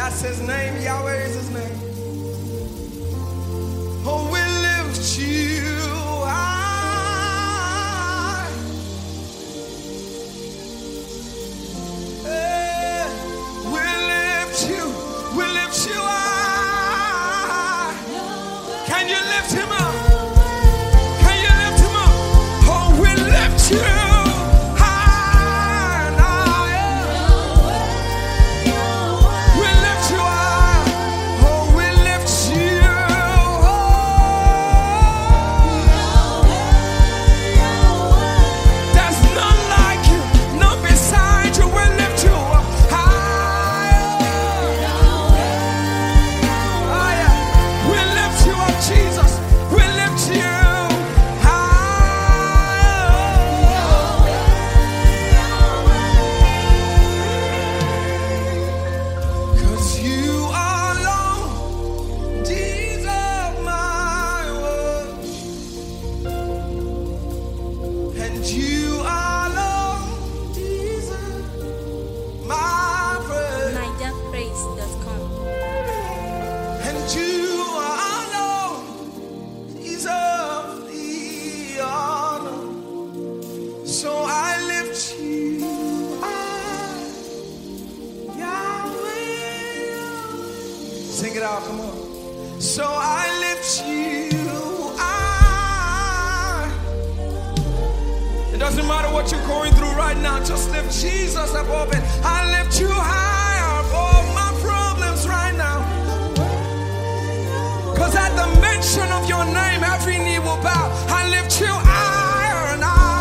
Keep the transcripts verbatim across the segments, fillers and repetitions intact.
That's his name. Yahweh is his name. Oh, we lift you high. Hey, we lift you. We lift you high. Can you lift him up? Can you lift him up? Oh, we lift you. Sing it out, come on. So I lift you high. It doesn't matter what you're going through right now, just lift Jesus above it. I lift you high above my problems right now. Because at the mention of your name, every knee will bow. I lift you higher and higher.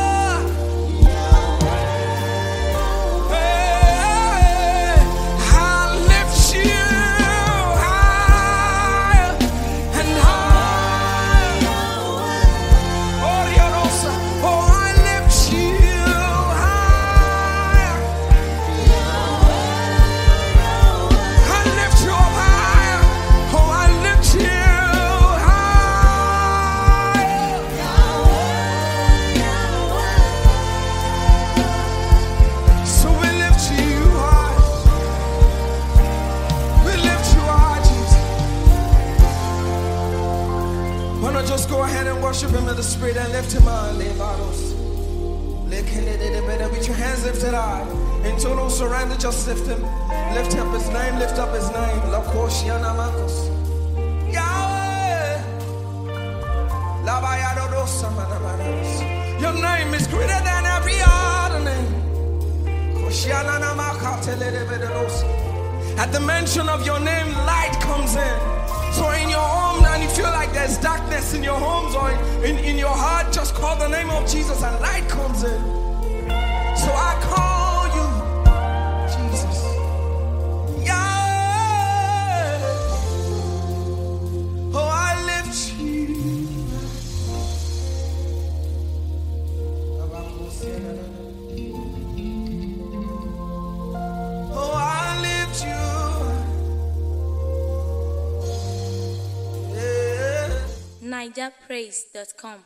Just go ahead and worship him in the spirit and lift him up. With your hands lifted high, in total surrender, just lift him. Lift up his name, lift up his name. Yahweh. Your name is greater than every other name. At the mention of your name, light comes in. So in your home, and you feel like there's darkness in your homes or in, in your heart, just call the name of Jesus and light comes in. So I call you Jesus. Yeah. Oh, I lift you. Oh, I lift you. Niger Praise dot com